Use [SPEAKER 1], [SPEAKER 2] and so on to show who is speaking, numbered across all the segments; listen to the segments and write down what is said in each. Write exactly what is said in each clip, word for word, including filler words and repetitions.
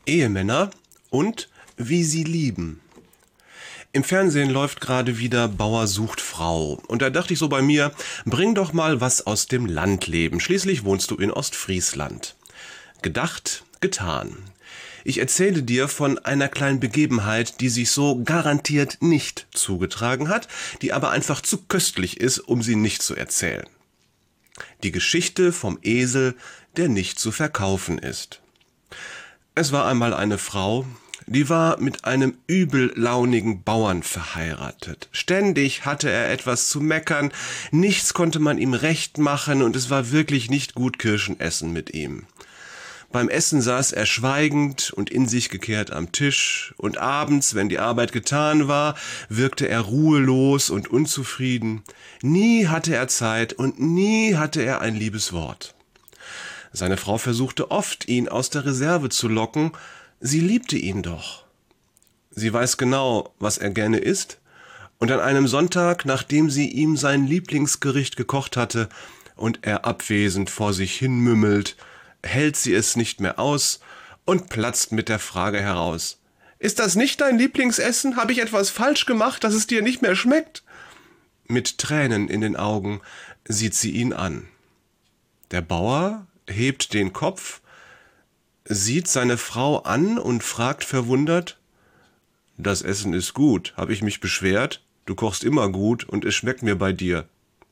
[SPEAKER 1] Ehemänner und wie sie lieben. Im Fernsehen läuft gerade wieder Bauer sucht Frau. Und da dachte ich so bei mir, bring doch mal was aus dem Landleben. Schließlich wohnst du in Ostfriesland. Gedacht, getan. Ich erzähle dir von einer kleinen Begebenheit, die sich so garantiert nicht zugetragen hat, die aber einfach zu köstlich ist, um sie nicht zu erzählen. Die Geschichte vom Esel, der nicht zu verkaufen ist. Es war einmal eine Frau, die war mit einem übellaunigen Bauern verheiratet. Ständig hatte er etwas zu meckern, nichts konnte man ihm recht machen und es war wirklich nicht gut Kirschen essen mit ihm. Beim Essen saß er schweigend und in sich gekehrt am Tisch und abends, wenn die Arbeit getan war, wirkte er ruhelos und unzufrieden. Nie hatte er Zeit und nie hatte er ein liebes Wort. Seine Frau versuchte oft, ihn aus der Reserve zu locken. Sie liebte ihn doch. Sie weiß genau, was er gerne isst. Und an einem Sonntag, nachdem sie ihm sein Lieblingsgericht gekocht hatte und er abwesend vor sich hin mümmelt, hält sie es nicht mehr aus und platzt mit der Frage heraus: Ist das nicht dein Lieblingsessen? Habe ich etwas falsch gemacht, dass es dir nicht mehr schmeckt? Mit Tränen in den Augen sieht sie ihn an. Der Bauer hebt den Kopf, sieht seine Frau an und fragt verwundert: Das Essen ist gut, habe ich mich beschwert? Du kochst immer gut und es schmeckt mir bei dir.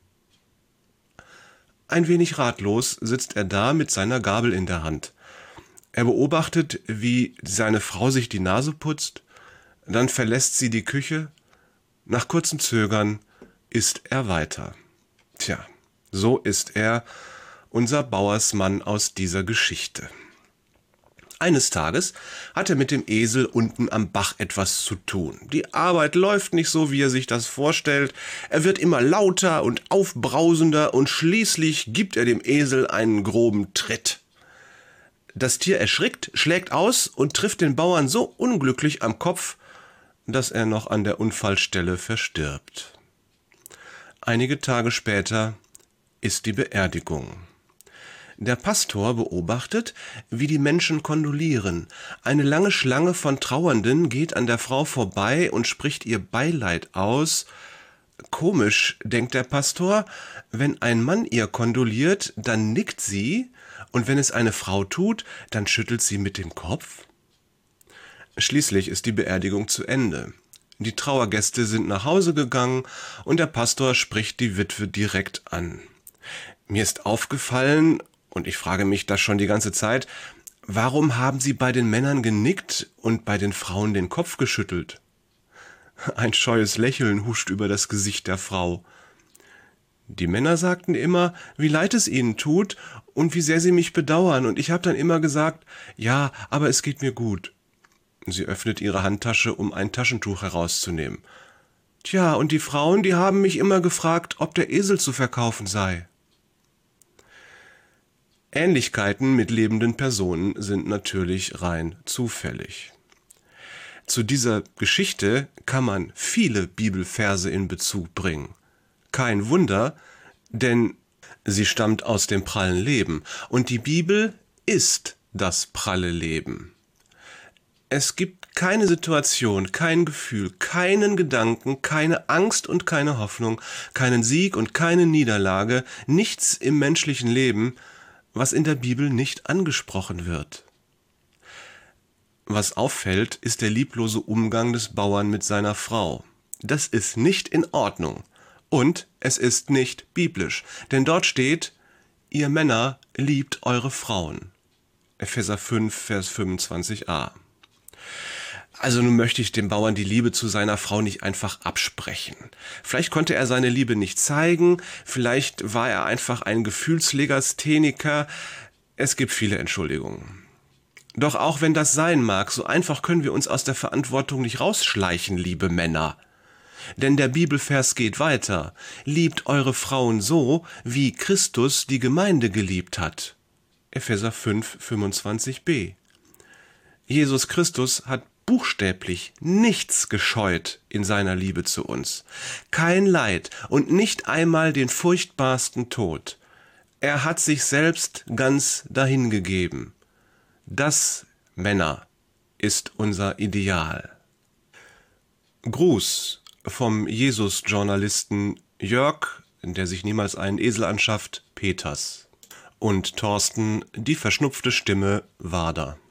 [SPEAKER 1] Ein wenig ratlos sitzt er da mit seiner Gabel in der Hand. Er beobachtet, wie seine Frau sich die Nase putzt, dann verlässt sie die Küche. Nach kurzem Zögern isst er weiter. Tja, so ist er, unser Bauersmann aus dieser Geschichte. Eines Tages hat er mit dem Esel unten am Bach etwas zu tun. Die Arbeit läuft nicht so, wie er sich das vorstellt. Er wird immer lauter und aufbrausender und schließlich gibt er dem Esel einen groben Tritt. Das Tier erschrickt, schlägt aus und trifft den Bauern so unglücklich am Kopf, dass er noch an der Unfallstelle verstirbt. Einige Tage später ist die Beerdigung. Der Pastor beobachtet, wie die Menschen kondolieren. Eine lange Schlange von Trauernden geht an der Frau vorbei und spricht ihr Beileid aus. Komisch, denkt der Pastor, wenn ein Mann ihr kondoliert, dann nickt sie, und wenn es eine Frau tut, dann schüttelt sie mit dem Kopf. Schließlich ist die Beerdigung zu Ende. Die Trauergäste sind nach Hause gegangen und der Pastor spricht die Witwe direkt an. Mir ist aufgefallen, und ich frage mich das schon die ganze Zeit, warum haben Sie bei den Männern genickt und bei den Frauen den Kopf geschüttelt? Ein scheues Lächeln huscht über das Gesicht der Frau. Die Männer sagten immer, wie leid es ihnen tut und wie sehr sie mich bedauern, und ich habe dann immer gesagt, ja, aber es geht mir gut. Sie öffnet ihre Handtasche, um ein Taschentuch herauszunehmen. Tja, und die Frauen, die haben mich immer gefragt, ob der Esel zu verkaufen sei. Ähnlichkeiten mit lebenden Personen sind natürlich rein zufällig. Zu dieser Geschichte kann man viele Bibelverse in Bezug bringen. Kein Wunder, denn sie stammt aus dem prallen Leben und die Bibel ist das pralle Leben. Es gibt keine Situation, kein Gefühl, keinen Gedanken, keine Angst und keine Hoffnung, keinen Sieg und keine Niederlage, nichts im menschlichen Leben, was in der Bibel nicht angesprochen wird. Was auffällt, ist der lieblose Umgang des Bauern mit seiner Frau. Das ist nicht in Ordnung und es ist nicht biblisch, denn dort steht: Ihr Männer liebt eure Frauen. Epheser fünf, Vers fünfundzwanzig a. Also nun möchte ich dem Bauern die Liebe zu seiner Frau nicht einfach absprechen. Vielleicht konnte er seine Liebe nicht zeigen, vielleicht war er einfach ein Gefühlslegastheniker. Es gibt viele Entschuldigungen. Doch auch wenn das sein mag, so einfach können wir uns aus der Verantwortung nicht rausschleichen, liebe Männer. Denn der Bibelvers geht weiter. Liebt eure Frauen so, wie Christus die Gemeinde geliebt hat. Epheser fünf, fünfundzwanzig b. Jesus Christus hat buchstäblich nichts gescheut in seiner Liebe zu uns. Kein Leid und nicht einmal den furchtbarsten Tod. Er hat sich selbst ganz dahingegeben. Das, Männer, ist unser Ideal. Gruß vom Jesus-Journalisten Jörg, der sich niemals einen Esel anschafft, Peters. Und Thorsten, die verschnupfte Stimme, Wader.